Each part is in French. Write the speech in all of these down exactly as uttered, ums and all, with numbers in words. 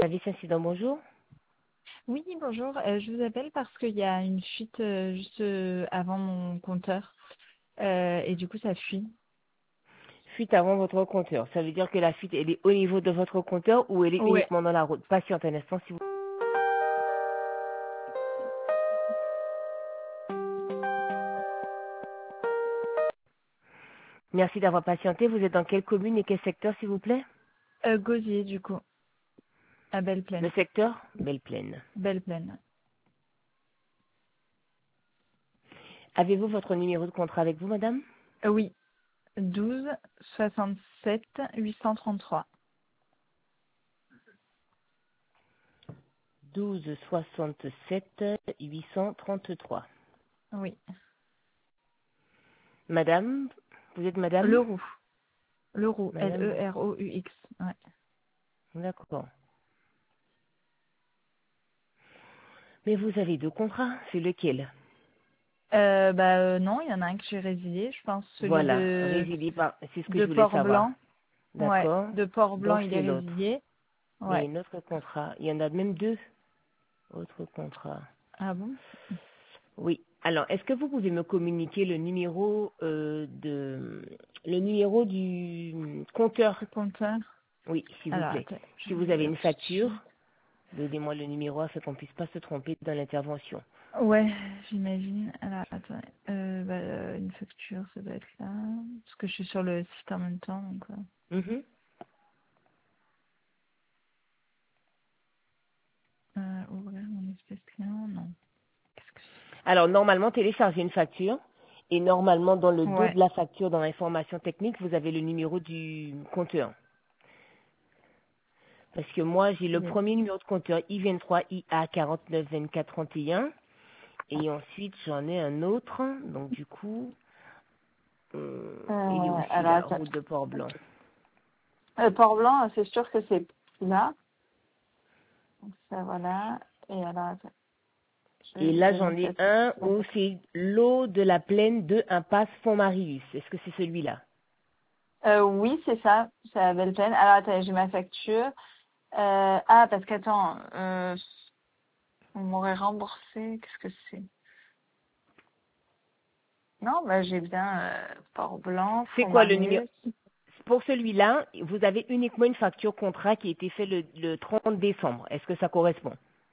Service incident, bonjour. Oui, bonjour. Euh, je vous appelle parce qu'il y a une fuite euh, juste euh, avant mon compteur. Euh, et du coup, ça fuit. Fuite avant votre compteur. Ça veut dire que la fuite, elle est au niveau de votre compteur ou elle est Ouais. uniquement dans la route. Patiente un instant, si vous... Merci d'avoir patienté. Vous êtes dans quelle commune et quel secteur, s'il vous plaît? Euh, Gosier, du coup, à Le Belle-Plaine. secteur Belle-Plaine. Belle-Plaine. Avez-vous votre numéro de contrat avec vous, madame? Euh, oui, douze soixante-sept huit cent trente-trois. douze soixante-sept huit cent trente-trois. Oui. Madame, vous êtes madame? Leroux. Leroux, Madame, L E R O U X. Ouais. d'accord. Mais vous avez deux contrats, c'est lequel? Euh, bah euh, non, il y en a un que j'ai résilié, je pense, celui Voilà, de résilié par... C'est ce que de je voulais savoir. Port-Blanc. Ouais, D'accord. de Port-Blanc, Donc il est c'est l'autre. résilié. Mais il y Ouais. a un autre contrat. Il y en a même deux autres contrats. Ah bon? Oui. Alors, est-ce que vous pouvez me communiquer le numéro euh, de le numéro du compteur? Le compteur. Oui, s'il vous Alors, plaît. attends, je Si vais vous vous avez dire une tout de facture, suite. donnez-moi le numéro afin qu'on puisse pas se tromper dans l'intervention. Ouais, j'imagine. Alors, attends. Euh, bah, euh, une facture, ça doit être là. Parce que je suis sur le site en même temps, donc ouais. Mhm. Euh, ouvrir mon espace client, non. Qu'est-ce que Alors, normalement, téléchargez une facture. Et normalement, dans le c'est? dos Ouais. de la facture, dans l'information technique, vous avez le numéro du compteur. Parce que moi, j'ai le Yes. premier numéro de compteur I vingt-trois I A quarante-neuf vingt-quatre trente et un. Et ensuite, j'en ai un autre. Donc, du coup, euh, il est Euh, aussi alors, là, attends. route de Port-Blanc. Euh, Port-Blanc, c'est sûr que c'est là. Donc, ça, voilà. Et alors, attends. Je vais Et vous là, j'en donner ai cette. un où c'est l'eau de la plaine de Impasse Font-Marius. Est-ce que c'est celui-là? Euh, oui, c'est ça. C'est à Belle-Plaine. Alors, attends, j'ai ma facture. Euh, ah, parce qu'attends, euh, on m'aurait remboursé. Qu'est-ce que c'est? Non, bah, j'ai bien euh, Port-Blanc, C'est quoi le numéro? Font-Marius. Pour celui-là, vous avez uniquement une facture contrat qui a été faite le, le trente décembre. Est-ce que ça correspond?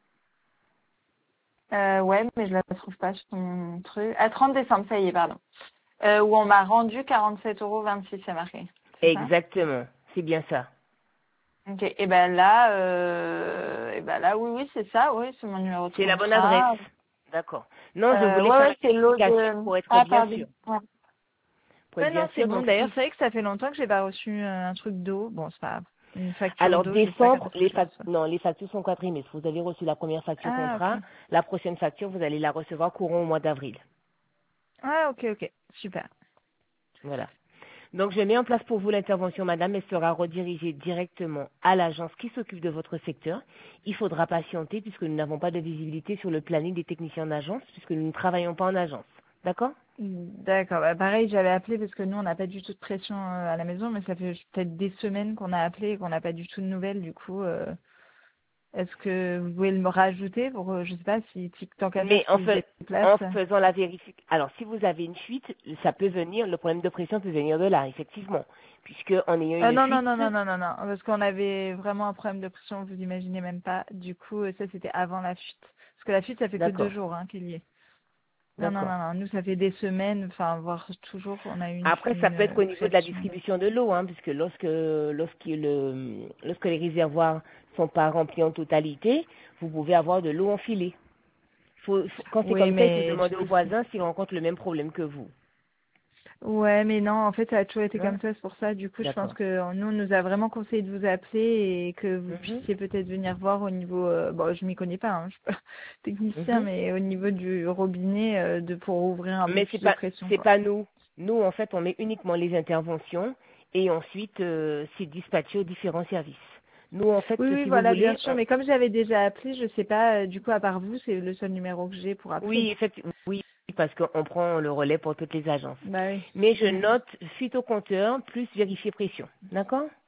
Euh, ouais, mais je la trouve pas sur mon truc. À trente décembre, ça y est, pardon. Euh, où on m'a rendu quarante-sept euros vingt-six, c'est marqué. C'est ça? Exactement. C'est bien ça. Ok. Et ben là, euh, et ben là, oui, oui, c'est ça, oui, c'est mon numéro de C'est la bonne adresse. contrat. D'accord. Non, je Euh, voulais ouais, faire la ouais, c'est l'eau vérification de. pour être Ah, bien pardon. sûr. Ouais. Pour être Ouais, bien non, c'est sûr. bon. Donc, D'ailleurs, si c'est vrai que ça fait longtemps que j'ai pas reçu euh, un truc d'eau. Bon, c'est pas grave. Une facture Alors d'eau, je sais pas quand décembre, est-ce que les je la fac- reçois. non, les factures sont quadrimestres. Vous avez reçu la première facture Ah, contrat. ok. La prochaine facture, vous allez la recevoir courant au mois d'avril. Ah, ok, ok. Super. Voilà. Donc je mets en place pour vous l'intervention, madame. Elle sera redirigée directement à l'agence qui s'occupe de votre secteur. Il faudra patienter puisque nous n'avons pas de visibilité sur le planning des techniciens en agence puisque nous ne travaillons pas en agence. D'accord? D'accord. Bah, pareil, j'avais appelé parce que nous, on n'a pas du tout de pression euh, à la maison, mais ça fait peut-être des semaines qu'on a appelé et qu'on n'a pas du tout de nouvelles. Du coup, euh, est-ce que vous pouvez me rajouter pour, euh, je sais pas, si, si tant qu'à faire, Mais en, s'il se fait, déplace. en faisant la vérification, alors si vous avez une fuite, ça peut venir, le problème de pression peut venir de là, effectivement, puisque en ayant Euh, une non, non, non, fuite, non, non, non, non, parce qu'on avait vraiment un problème de pression, vous imaginez même pas. Du coup, euh, ça, c'était avant la fuite. Parce que la fuite, ça fait que deux d'accord, jours hein, qu'il y est. Non, non, d'accord. non, non. Nous, ça fait des semaines, enfin, voire toujours, on a eu une, Après, ça une peut être euh, au niveau de la pression. distribution de l'eau, hein, puisque lorsque, lorsque, le, lorsque les réservoirs sont pas remplis en totalité, vous pouvez avoir de l'eau enfilée. Faut, faut- quand c'est Oui, comme ça, il faut mais du demander aux coup, voisins s'ils rencontrent le même problème que vous. ouais, mais non, en fait, ça a toujours été Hein? comme ça. C'est pour ça, du coup, je pense D'accord. que euh, nous, on nous a vraiment conseillé de vous appeler et que vous Mhm, puissiez peut-être venir voir au niveau, euh, bon, je m'y connais pas, hein, je suis pas technicien, mhm. mais au niveau du robinet, euh, de pour ouvrir un peu Mais plus c'est de pas, pression, c'est quoi. pas nous. Nous, en fait, on met uniquement les interventions et ensuite, euh, c'est dispatché aux différents services. Nous, en fait, Oui, oui, si vous voilà, bien voulez, sûr. on- Mais comme j'avais déjà appelé, je sais pas, euh, du coup, à part vous, c'est le seul numéro que j'ai pour appeler. oui, effectivement, oui, parce qu'on prend le relais pour toutes les agences. Bah oui. Mais je Mm. note suite au compteur plus vérifier pression. D'accord?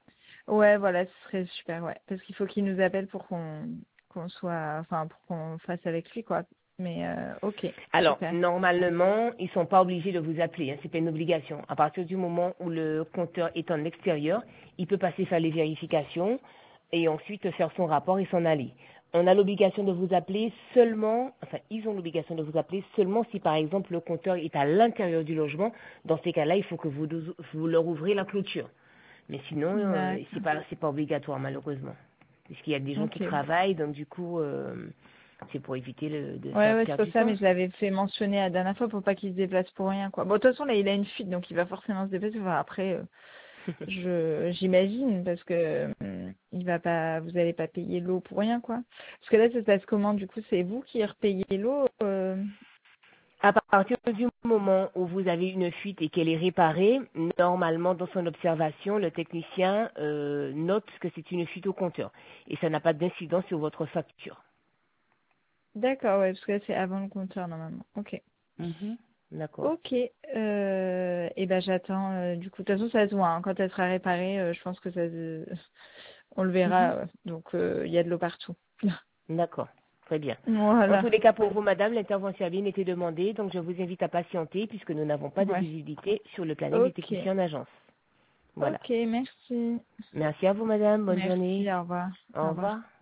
Ouais, voilà, ce serait super, ouais. Parce qu'il faut qu'il nous appelle pour qu'on qu'on soit, enfin, pour qu'on fasse avec lui, quoi. Mais euh, ok, Alors, super. normalement, ils sont pas obligés de vous appeler, hein, c'est pas une obligation. À partir du moment où le compteur est en extérieur, il peut passer faire les vérifications et ensuite faire son rapport et s'en aller. On a l'obligation de vous appeler seulement, enfin, ils ont l'obligation de vous appeler seulement si, par exemple, le compteur est à l'intérieur du logement. Dans ces cas-là, il faut que vous, vous leur ouvrez la clôture. Mais sinon, euh, c'est D'accord. pas, c'est pas obligatoire, malheureusement. Puisqu'il y a des gens qui Ok. travaillent, donc du coup, euh, c'est pour éviter le- de Ouais, faire ouais, c'est perdre pour du ça, temps. mais je l'avais fait mentionner la dernière fois pour pas qu'il se déplace pour rien, quoi. Bon, de toute façon, là, il a une fuite, donc il va forcément se déplacer. Enfin, après, euh, je j'imagine, parce que hum, il va pas, vous allez pas payer l'eau pour rien, quoi. Parce que là, ça se passe comment? Du coup, c'est vous qui repayez l'eau euh... À partir du moment où vous avez une fuite et qu'elle est réparée, normalement, dans son observation, le technicien euh, note que c'est une fuite au compteur. Et ça n'a pas d'incidence sur votre facture. D'accord, ouais, parce que là, c'est avant le compteur, normalement. Ok. Mhm. D'accord. Ok, euh, et ben j'attends. Euh, du coup, de toute façon, ça se voit. Hein. Quand elle sera réparée, euh, je pense que ça, se- on le Mhm. verra. Ouais. Donc, euh, il y a de l'eau partout. D'accord. Très bien. En Voilà. tous les cas, pour vous, madame, l'intervention a bien été demandée, donc je vous invite à patienter puisque nous n'avons pas de Ouais. visibilité sur le planning des Ok. techniciens en agence. Voilà. Ok, merci. Merci à vous, madame. Bonne journée. Merci, au revoir. Au Au revoir. revoir.